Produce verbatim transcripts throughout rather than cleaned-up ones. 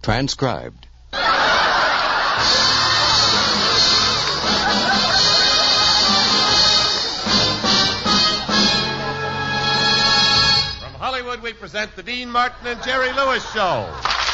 Transcribed. From Hollywood, we present the Dean Martin and Jerry Lewis Show.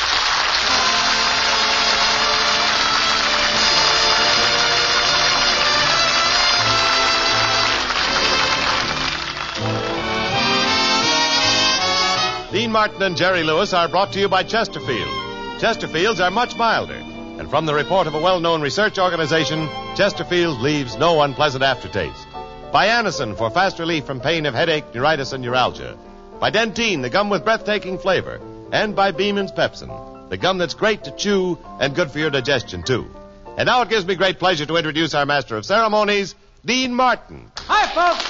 Dean Martin and Jerry Lewis are brought to you by Chesterfield. Chesterfields are much milder, and from the report of a well-known research organization, Chesterfield leaves no unpleasant aftertaste. By Anacin for fast relief from pain of headache, neuritis, and neuralgia. By Dentyne, the gum with breathtaking flavor. And by Beeman's Pepsin, the gum that's great to chew and good for your digestion, too. And now it gives me great pleasure to introduce our master of ceremonies, Dean Martin. Hi, folks.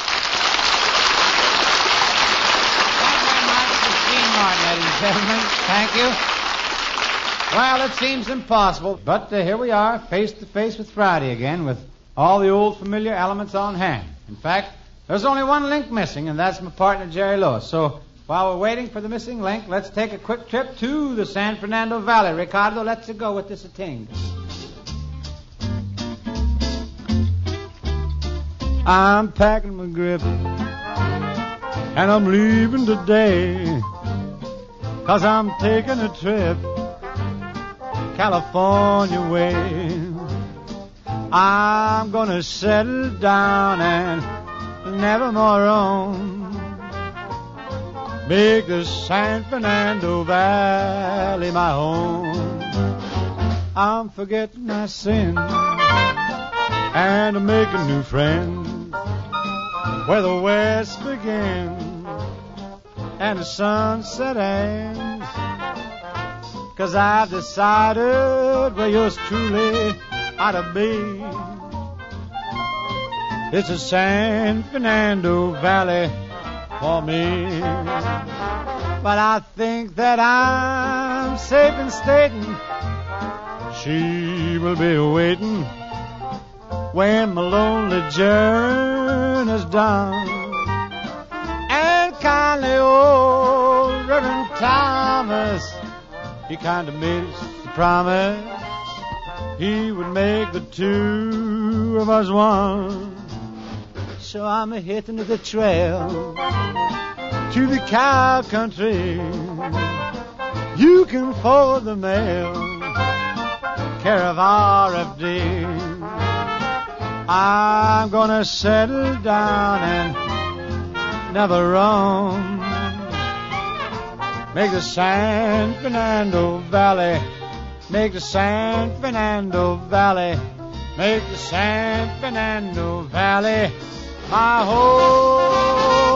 Ladies and gentlemen, thank you. Well, it seems impossible, but uh, here we are, face to face with Friday again, with all the old familiar elements on hand. In fact, there's only one link missing, and that's my partner, Jerry Lewis. So, while we're waiting for the missing link, let's take a quick trip to the San Fernando Valley. Ricardo, let's go with this thing. I'm packing my grip, and I'm leaving today. 'Cause I'm taking a trip California way. I'm gonna settle down and never more roam. Make the San Fernando Valley my home. I'm forgetting my sin and I'm making new friends where the West begins and the sunset ends. 'Cause I've decided where yours truly ought to be. It's a San Fernando Valley for me. But I think that I'm safe in stating she will be waiting when my lonely journey's done. And kindly old Reverend Thomas, he kind of made us the promise he would make the two of us one. So I'm a-hitting the trail to the cow country. You can forward the mail, care of R F D. I'm gonna settle down and never roam. Make the San Fernando Valley, make the San Fernando Valley, make the San Fernando Valley my home.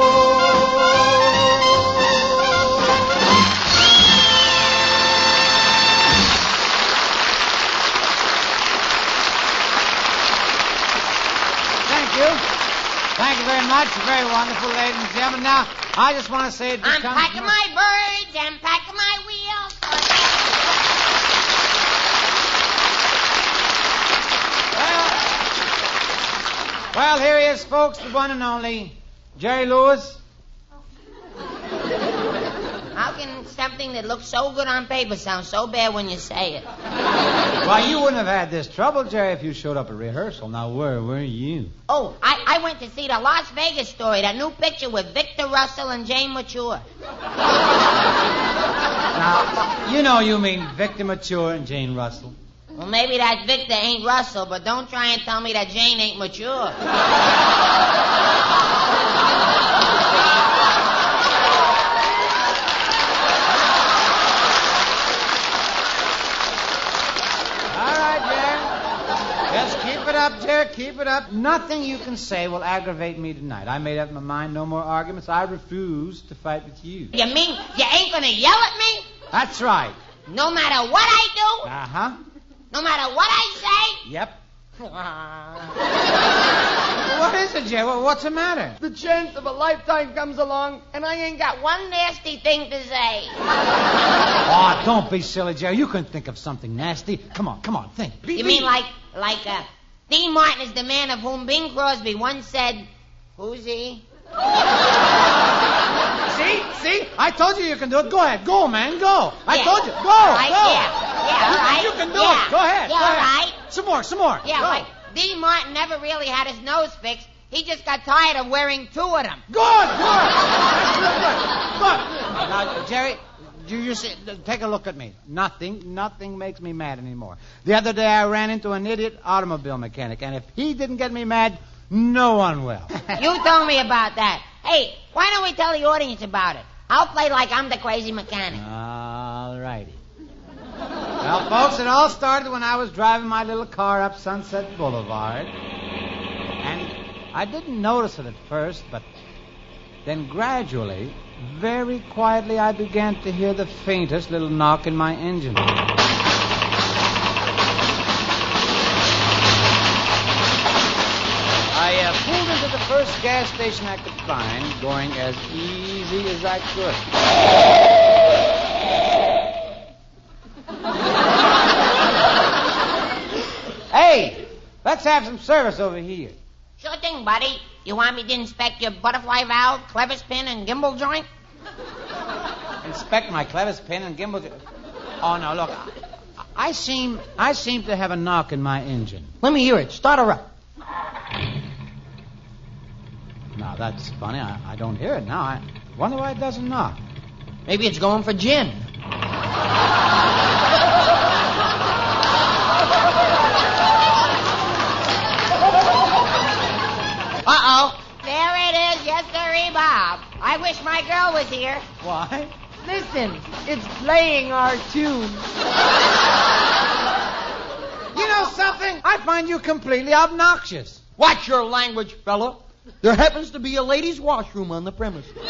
Thank you. Thank you very much. Very wonderful, ladies and gentlemen. Now, I just want to say... It I'm packing my birds, I'm packing my wheels. Well, well, here he is, folks, the one and only Jerry Lewis. How can something that looks so good on paper sound so bad when you say it? Well, you wouldn't have had this trouble, Jerry, if you showed up at rehearsal. Now, where were you? Oh, I, I went to see the Las Vegas Story, that new picture with Victor Russell and Jane Mature. Now, you know you mean Victor Mature and Jane Russell. Well, maybe that Victor ain't Russell, but don't try and tell me that Jane ain't mature. Keep it up, Jerry, keep it up. Nothing you can say will aggravate me tonight. I made up my mind, no more arguments. I refuse to fight with you. You mean you ain't gonna yell at me? That's right. No matter what I do? Uh-huh. No matter what I say? Yep. What is it, Jerry? What's the matter? The chance of a lifetime comes along, and I ain't got one... One nasty thing to say. Oh, don't be silly, Jerry. You can think of something nasty. Come on, come on, think. Be, you be. mean like, like, uh, Dean Martin is the man of whom Bing Crosby once said, who's he? See, See? See? I told you you can do it. Go ahead. Go, man. Go. I Yeah. told you. Go. All right, go. yeah. Yeah, all you, right. You can do yeah. it. Go ahead. Yeah, go all ahead. right. Some more. Some more. Yeah, go. like Dean Martin never really had his nose fixed. He just got tired of wearing two of them. Good. Good. That's real good. Good. Now, Jerry, you, you see, take a look at me. Nothing, nothing makes me mad anymore. The other day I ran into an idiot automobile mechanic, and if he didn't get me mad, no one will. You told me about that. Hey, why don't we tell the audience about it? I'll play like I'm the crazy mechanic. All righty. Well, folks, it all started when I was driving my little car up Sunset Boulevard. And I didn't notice it at first, but then gradually, very quietly, I began to hear the faintest little knock in my engine. I uh, pulled into the first gas station I could find, going as easy as I could. Hey, let's have some service over here. Sure thing, buddy. You want me to inspect your butterfly valve, clevis pin, and gimbal joint? Inspect my clevis pin and gimbal. jo- Oh no, look, I, I seem I seem to have a knock in my engine. Let me hear it. Start her up. Now that's funny. I, I don't hear it now. I wonder why it doesn't knock. Maybe it's going for gin. Uh-oh. There it is, yes, sirree, Bob. I wish my girl was here. Why? Listen, it's playing our tune. You know something? I find you completely obnoxious. Watch your language, fella. There happens to be a ladies' washroom on the premises. You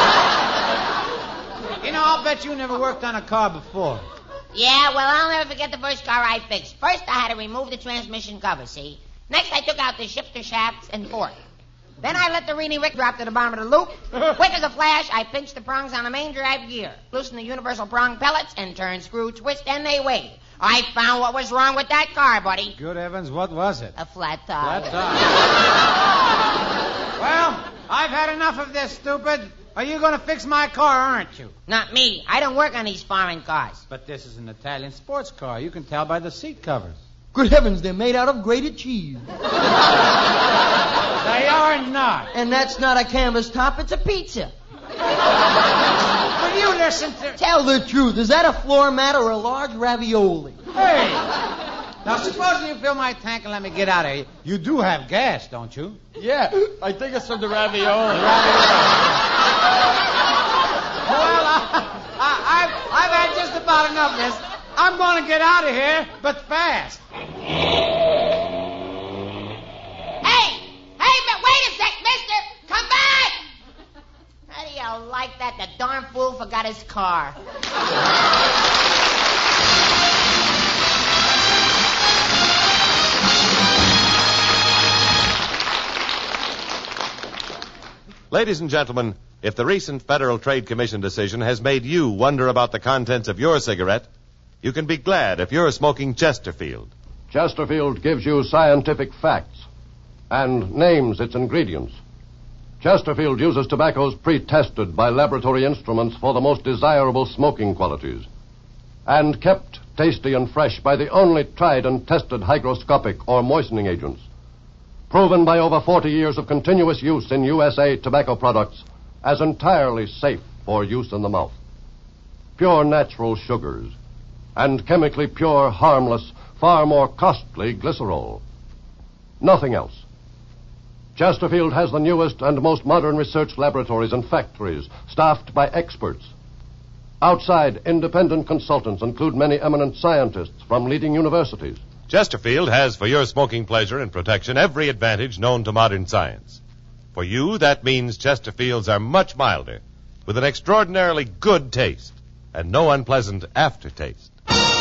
know, I'll bet you never worked on a car before. Yeah, well, I'll never forget the first car I fixed. First, I had to remove the transmission cover, see? Next, I took out the shifter shafts and fork. Then I let the Reenie Rick drop to the bottom of the loop. Quick as a flash, I pinched the prongs on the main drive gear, loosened the universal prong pellets, and turned screw, twist, and they wait. I found what was wrong with that car, buddy. Good heavens, what was it? A flat tire. Flat tire. Well, I've had enough of this, stupid. Are you going to fix my car, aren't you? Not me. I don't work on these foreign cars. But this is an Italian sports car. You can tell by the seat covers. Good heavens, they're made out of grated cheese. They are not. And that's not a canvas top, it's a pizza. Will you listen to... Tell the truth, is that a floor mat or a large ravioli? Hey! Now, supposing you fill my tank and let me get out of here. You do have gas, don't you? Yeah, I think it's from the ravioli. Well, I, I, I've, I've had just about enough of this. I'm going to get out of here, but fast. Hey! Hey, but wait a sec, mister! Come back! How do you like that? The darn fool forgot his car. Ladies and gentlemen, if the recent Federal Trade Commission decision has made you wonder about the contents of your cigarette, you can be glad if you're smoking Chesterfield. Chesterfield gives you scientific facts and names its ingredients. Chesterfield uses tobaccos pre-tested by laboratory instruments for the most desirable smoking qualities and kept tasty and fresh by the only tried and tested hygroscopic or moistening agents, proven by over forty years of continuous use in U S A tobacco products as entirely safe for use in the mouth. Pure natural sugars and chemically pure, harmless, far more costly glycerol. Nothing else. Chesterfield has the newest and most modern research laboratories and factories staffed by experts. Outside, independent consultants include many eminent scientists from leading universities. Chesterfield has, for your smoking pleasure and protection, every advantage known to modern science. For you, that means Chesterfields are much milder, with an extraordinarily good taste, and no unpleasant aftertaste.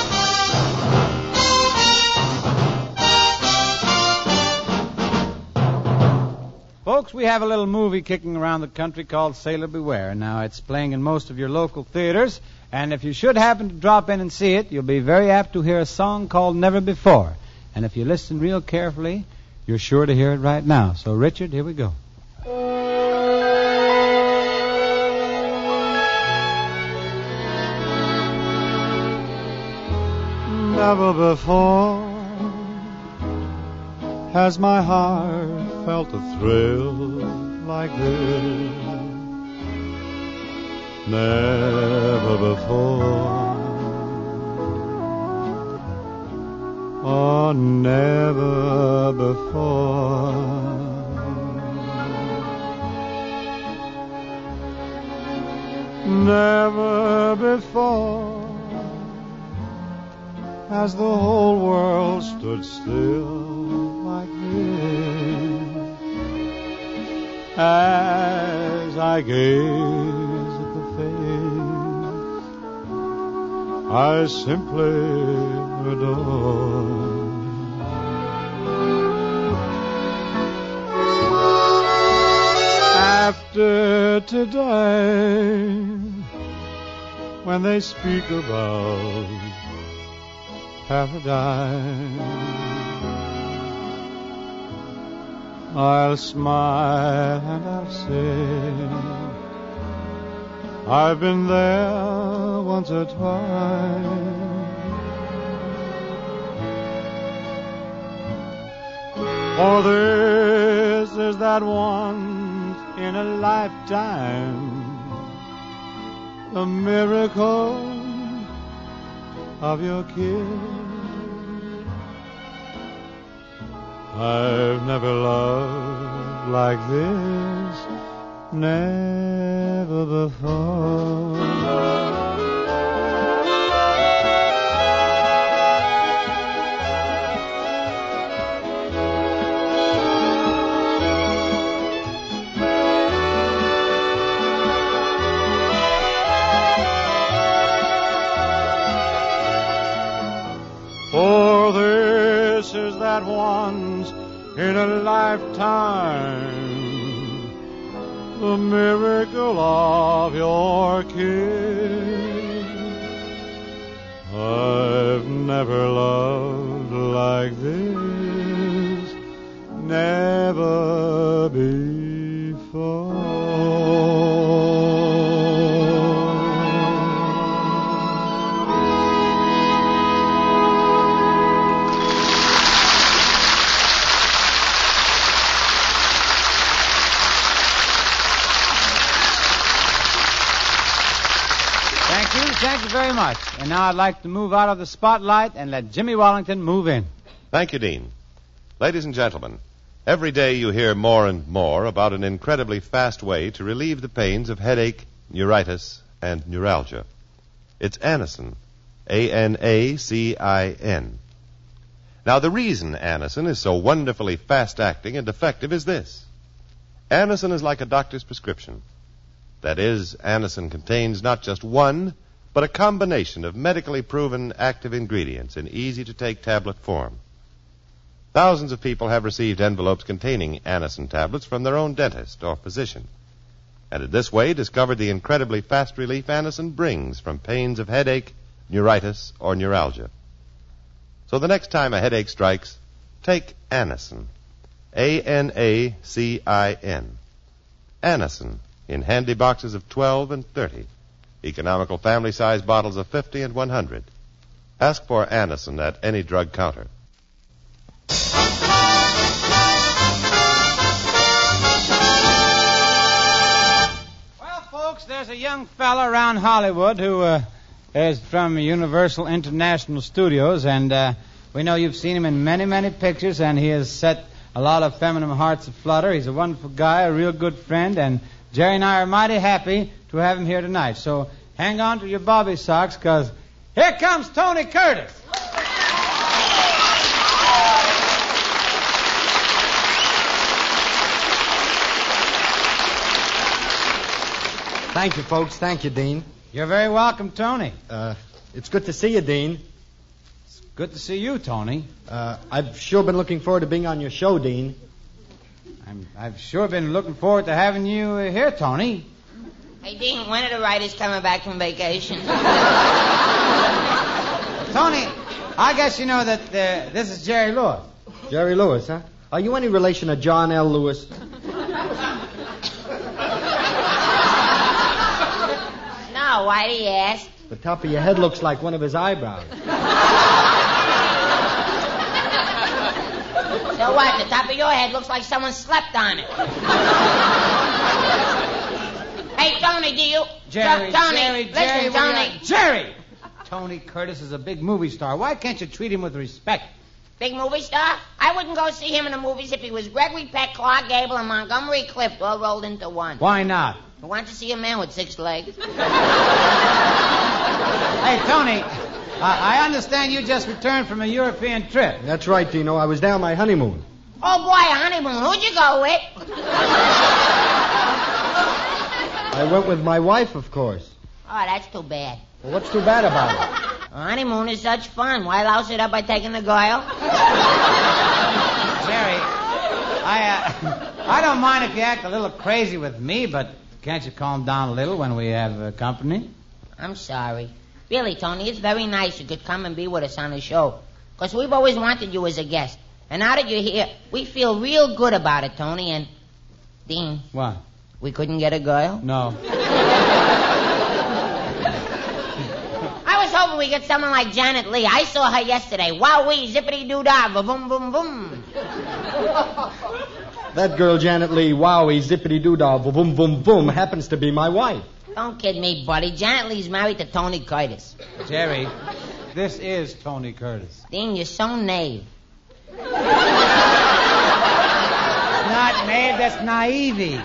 Folks, we have a little movie kicking around the country called Sailor Beware. Now, it's playing in most of your local theaters, and if you should happen to drop in and see it, you'll be very apt to hear a song called Never Before. And if you listen real carefully, you're sure to hear it right now. So, Richard, here we go. Never before has my heart felt a thrill like this. Never before, oh, never before. Never before has the whole world stood still like this. As I gaze at the face I simply adore. After today, when they speak about paradise, I'll smile and I'll say I've been there once or twice. For this is that once in a lifetime, the miracle of your kiss. I've never loved like this, never before. For this is that once in a lifetime, the miracle of your kiss. I've never loved like this, never before. Thank you very much. And now I'd like to move out of the spotlight and let Jimmy Wallington move in. Thank you, Dean. Ladies and gentlemen, every day you hear more and more about an incredibly fast way to relieve the pains of headache, neuritis, and neuralgia. It's Anacin, A N A C I N. Now, the reason Anacin is so wonderfully fast-acting and effective is this. Anacin is like a doctor's prescription. That is, Anacin contains not just one, but a combination of medically proven active ingredients in easy-to-take tablet form. Thousands of people have received envelopes containing Anacin tablets from their own dentist or physician, and in this way discovered the incredibly fast relief Anacin brings from pains of headache, neuritis, or neuralgia. So the next time a headache strikes, take Anacin, A N A C I N. Anacin, in handy boxes of twelve and thirty. Economical family-size bottles of fifty and one hundred. Ask for Anacin at any drug counter. Well, folks, there's a young fella around Hollywood who uh, is from Universal International Studios, and uh, we know you've seen him in many, many pictures, and he has set a lot of feminine hearts aflutter. He's a wonderful guy, a real good friend, and Jerry and I are mighty happy to have him here tonight. So hang on to your bobby socks, because here comes Tony Curtis. Thank you, folks. Thank you, Dean. You're very welcome, Tony. Uh, it's good to see you, Dean. It's good to see you, Tony. Uh, I've sure been looking forward to being on your show, Dean. I'm, I've sure been looking forward to having you uh, here, Tony. Hey, Dean, when are the writers coming back from vacation? Tony, I guess you know that uh, this is Jerry Lewis. Jerry Lewis, huh? Are you any relation to John L. Lewis? No, why do you ask? The top of your head looks like one of his eyebrows. So what? The top of your head looks like someone slept on it. Hey, Tony, do you... Jerry, Tony, Jerry, listen, Jerry, Tony. Jerry! Tony Curtis is a big movie star. Why can't you treat him with respect? Big movie star? I wouldn't go see him in the movies if he was Gregory Peck, Clark Gable, and Montgomery Clift all rolled into one. Why not? I want to see a man with six legs. Hey, Tony, uh, I understand you just returned from a European trip. That's right, Dino. I was down my honeymoon. Oh, boy, a honeymoon. Who'd you go with? I went with my wife, of course. Oh, that's too bad. Well, what's too bad about it? A honeymoon is such fun. Why louse it up by taking the girl? Jerry, I, uh, I don't mind if you act a little crazy with me, but can't you calm down a little when we have uh, company? I'm sorry. Really, Tony, it's very nice you could come and be with us on the show. Because we've always wanted you as a guest. And now that you're here, we feel real good about it, Tony. And, Dean. What? We couldn't get a girl? No. I was hoping we'd get someone like Janet Leigh. I saw her yesterday. Wowee, zippity-doo-dah, va-boom, boom, boom. That girl, Janet Leigh, wowie, zippity-doo-dah, boom, boom, boom, happens to be my wife. Don't kid me, buddy. Janet Leigh's married to Tony Curtis. Jerry, this is Tony Curtis. Dean, you're so naive. It's not naive, that's naive.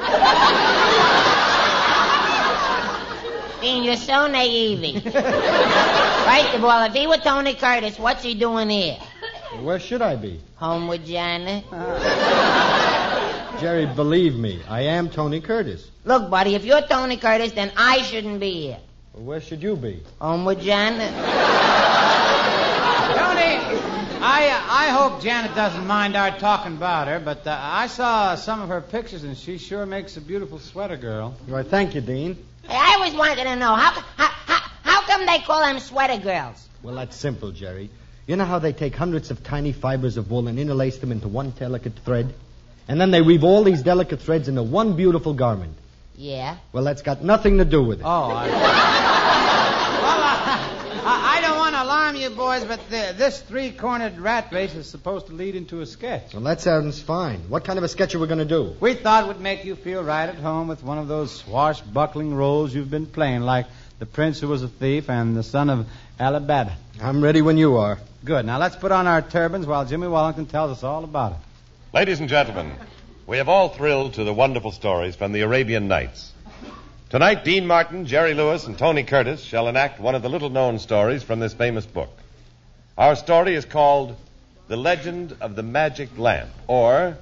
Dean, you're so naive. Right, well, if he were Tony Curtis, what's he doing here? Where should I be? Home with Janet? Jerry, believe me, I am Tony Curtis. Look, buddy, if you're Tony Curtis, then I shouldn't be here. Well, where should you be? Home with Janet? Tony, I uh, I hope Janet doesn't mind our talking about her, but uh, I saw some of her pictures, and she sure makes a beautiful sweater girl. Why, thank you, Dean. Hey, I always wanted to know, how, how, how, how come they call them sweater girls? Well, that's simple, Jerry. You know how they take hundreds of tiny fibers of wool and interlace them into one delicate thread? And then they weave all these delicate threads into one beautiful garment. Yeah? Well, that's got nothing to do with it. Oh, I... Well, uh, I I don't want to alarm you boys, but the, this three-cornered rat race is supposed to lead into a sketch. Well, that sounds fine. What kind of a sketch are we going to do? We thought it would make you feel right at home with one of those swashbuckling roles you've been playing, like the prince who was a thief and the son of Alibaba. I'm ready when you are. Good. Now let's put on our turbans while Jimmy Wallington tells us all about it. Ladies and gentlemen, we have all thrilled to the wonderful stories from the Arabian Nights. Tonight, Dean Martin, Jerry Lewis, and Tony Curtis shall enact one of the little-known stories from this famous book. Our story is called The Legend of the Magic Lamp, or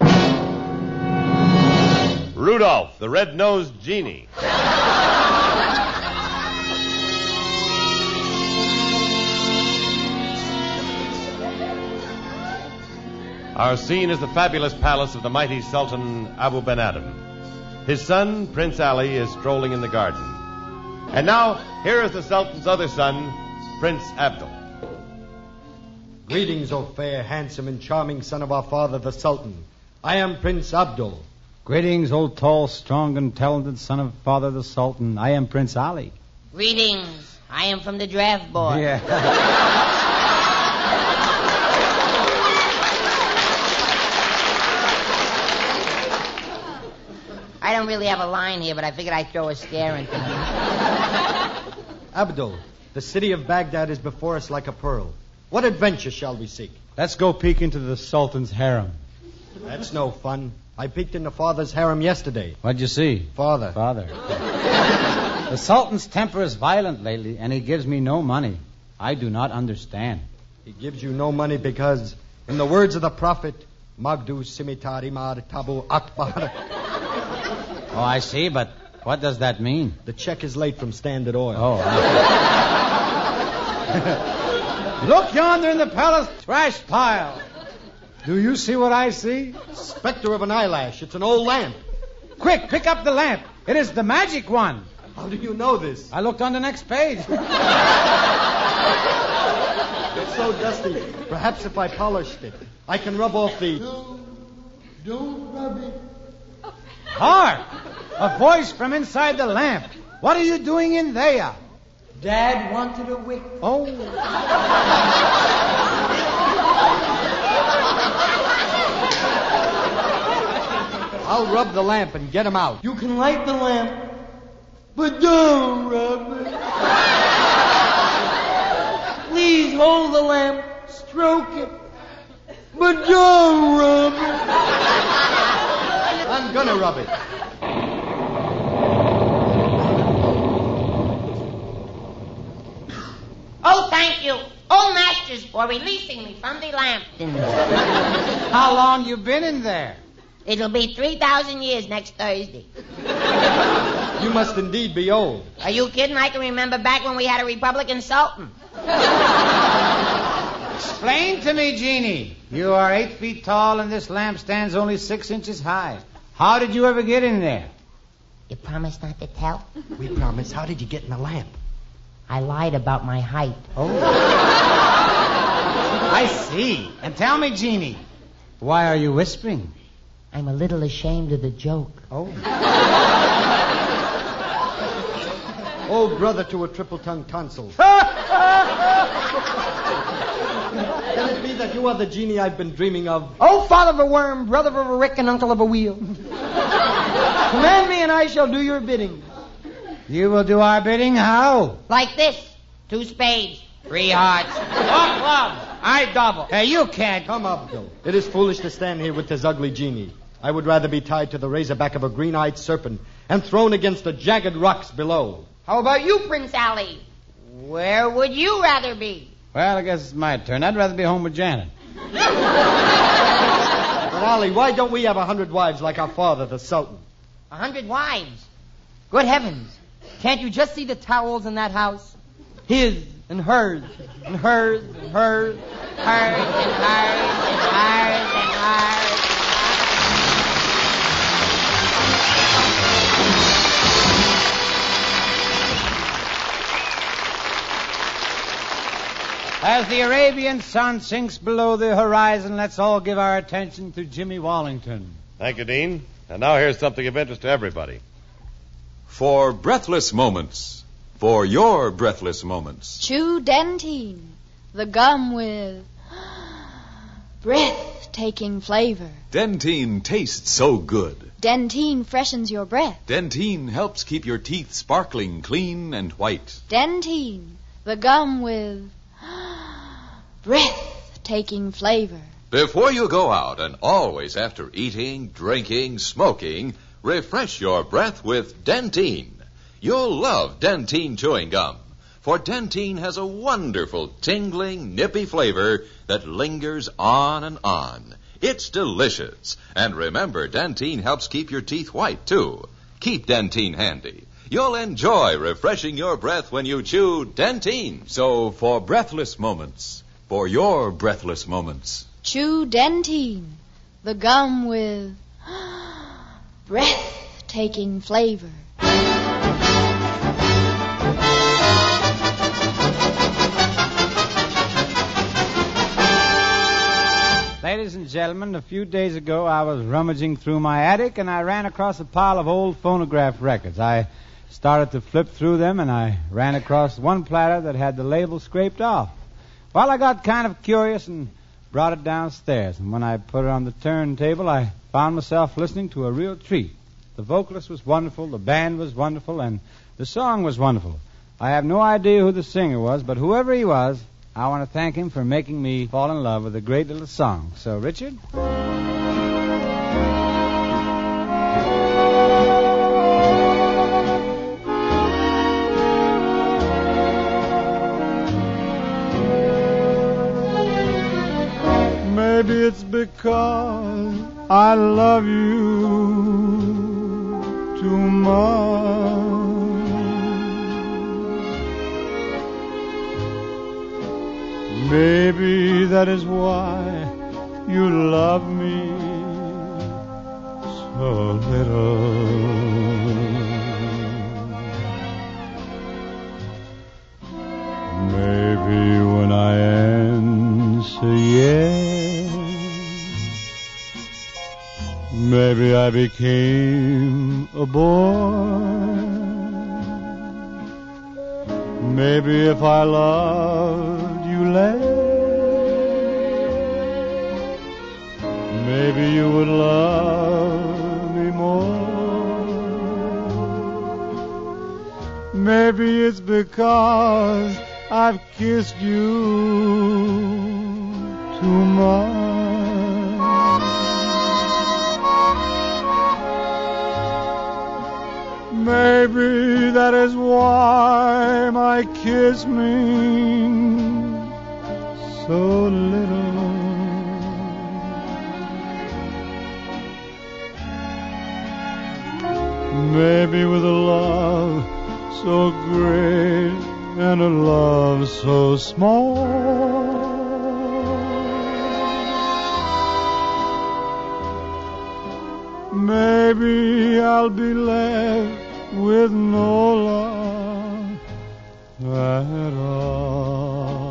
Rudolph, the Red-Nosed Genie. Our scene is the fabulous palace of the mighty Sultan Abu Ben Adam. His son, Prince Ali, is strolling in the garden. And now, here is the Sultan's other son, Prince Abdul. Greetings, O fair, handsome, and charming son of our father, the Sultan. I am Prince Abdul. Greetings, old, tall, strong, and talented son of Father the Sultan. I am Prince Ali. Greetings. I am from the draft board. Yeah. I don't really have a line here, but I figured I'd throw a scare into him. Abdul, the city of Baghdad is before us like a pearl. What adventure shall we seek? Let's go peek into the Sultan's harem. That's no fun. I peeked into Father's harem yesterday. What'd you see? Father. Father. The Sultan's temper is violent lately, and he gives me no money. I do not understand. He gives you no money because, in the words of the prophet, Magdu Simitari Mar Tabu Akbar. Oh, I see, but what does that mean? The check is late from Standard Oil. Oh. I... Look yonder in the palace trash pile. Do you see what I see? Specter of an eyelash. It's an old lamp. Quick, pick up the lamp. It is the magic one. How do you know this? I looked on the next page. It's so dusty. Perhaps if I polished it, I can rub off the... No, don't rub it. Hark! A voice from inside the lamp. What are you doing in there? Dad wanted a wick. Oh. I'll rub the lamp and get him out. You can light the lamp, but don't rub it. Please hold the lamp, stroke it, but don't rub it. I'm gonna rub it. Oh, thank you, old masters, for releasing me from the Lambtons. How long you been in there? It'll be three thousand years next Thursday. You must indeed be old. Are you kidding? I can remember back when we had a Republican Sultan. Explain to me, Jeannie. You are eight feet tall and this lamp stands only six inches high. How did you ever get in there? You promised not to tell? We promise. How did you get in the lamp? I lied about my height. Oh. I see. And tell me, Jeannie, why are you whispering? I'm a little ashamed of the joke. Oh. Oh, brother to a triple-tongued tonsil. Can it be that you are the genie I've been dreaming of? Oh, father of a worm, brother of a rick, and uncle of a wheel. Command me and I shall do your bidding. You will do our bidding how? Like this. Two spades, three hearts. Four clubs. I double. Hey, you can't. Come up, Bill. It is foolish to stand here with this ugly genie. I would rather be tied to the razor back of a green-eyed serpent and thrown against the jagged rocks below. How about you, Prince Ali? Where would you rather be? Well, I guess it's my turn. I'd rather be home with Janet. But, Ali, why don't we have a hundred wives like our father, the Sultan? A hundred wives. Good heavens. Can't you just see the towels in that house? His and hers and hers and hers. Hers and hers and hers and hers. As the Arabian sun sinks below the horizon, let's all give our attention to Jimmy Wallington. Thank you, Dean. And now here's something of interest to everybody. For breathless moments. For your breathless moments. Chew Dentine, the gum with breathtaking flavor. Dentine tastes so good. Dentine freshens your breath. Dentine helps keep your teeth sparkling, clean, and white. Dentine, the gum with breathtaking flavor. Before you go out, and always after eating, drinking, smoking, refresh your breath with Dentine. You'll love Dentine chewing gum, for Dentine has a wonderful, tingling, nippy flavor that lingers on and on. It's delicious. And remember, Dentine helps keep your teeth white, too. Keep Dentine handy. You'll enjoy refreshing your breath when you chew Dentine. So, for breathless moments, for your breathless moments, Chew Dentine, the gum with breathtaking flavor. Ladies and gentlemen, a few days ago I was rummaging through my attic and I ran across a pile of old phonograph records. I started to flip through them and I ran across one platter that had the label scraped off. Well, I got kind of curious and brought it downstairs, and when I put it on the turntable, I found myself listening to a real treat. The vocalist was wonderful, the band was wonderful, and the song was wonderful. I have no idea who the singer was, but whoever he was, I want to thank him for making me fall in love with a great little song. So, Richard? Maybe it's because I love you too much. Maybe that is why you love me so little. Maybe when I answer yes, maybe I became a boy. Maybe if I loved you less, maybe you would love me because I've kissed you too much. Maybe that is why my kiss means so little. Maybe with a love so great and a love so small, maybe I'll be left with no love at all.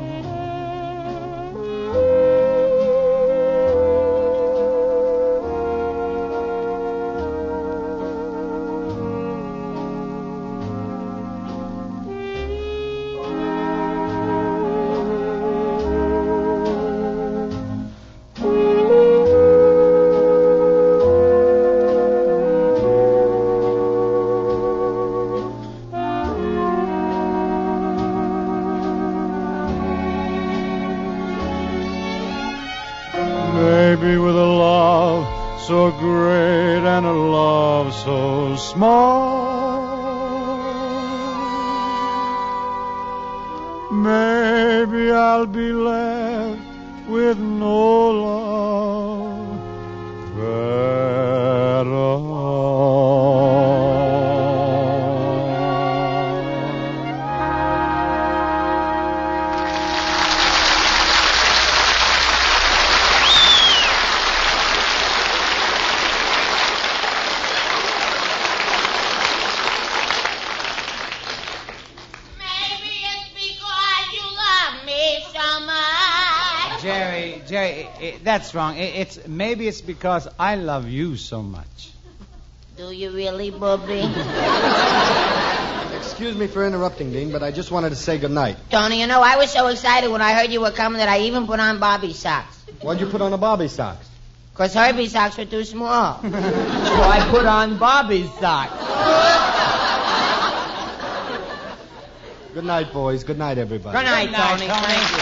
Maybe with a love so great and a love so small, maybe I'll be left with no love at all. Jerry, Jerry, i- that's wrong. I- It's maybe it's because I love you so much. Do you really, Bobby? Excuse me for interrupting, Dean, but I just wanted to say good night. Tony, you know, I was so excited when I heard you were coming that I even put on Bobby's socks. Why'd you put on a Bobby socks? Because Herbie's socks were too small. So I put on Bobby's socks. Good night, boys. Good night, everybody. Good night, Good night, Tony. Tony. Thank you.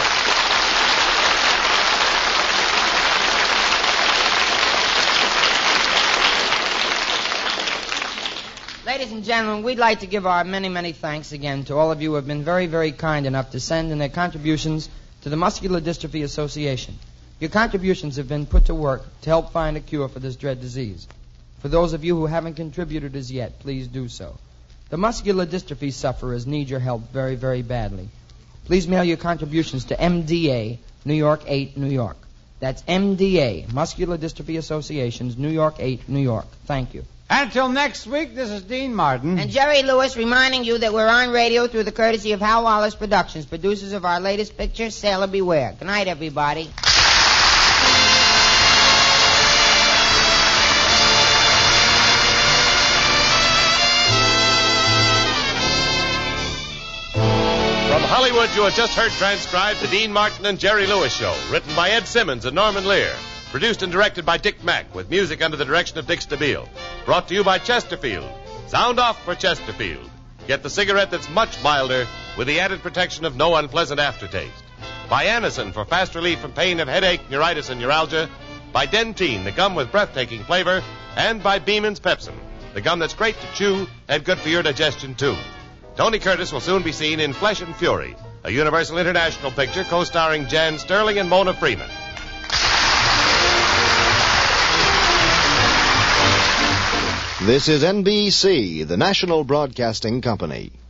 Ladies and gentlemen, we'd like to give our many, many thanks again to all of you who have been very, very kind enough to send in their contributions to the Muscular Dystrophy Association. Your contributions have been put to work to help find a cure for this dread disease. For those of you who haven't contributed as yet, please do so. The muscular dystrophy sufferers need your help very, very badly. Please mail your contributions to M D A, New York eight, New York. That's M D A, Muscular Dystrophy Association's New York eight, New York. Thank you. Until next week, this is Dean Martin. And Jerry Lewis reminding you that we're on radio through the courtesy of Hal Wallace Productions, producers of our latest picture, Sailor Beware. Good night, everybody. From Hollywood, you have just heard transcribed the Dean Martin and Jerry Lewis Show, written by Ed Simmons and Norman Lear, produced and directed by Dick Mack, with music under the direction of Dick Stabile. Brought to you by Chesterfield. Sound off for Chesterfield. Get the cigarette that's much milder with the added protection of no unpleasant aftertaste. By Anacin for fast relief from pain of headache, neuritis, and neuralgia. By Dentyne, the gum with breathtaking flavor. And by Beeman's Pepsin, the gum that's great to chew and good for your digestion, too. Tony Curtis will soon be seen in Flesh and Fury, a Universal International picture co-starring Jan Sterling and Mona Freeman. This is N B C, the national broadcasting company.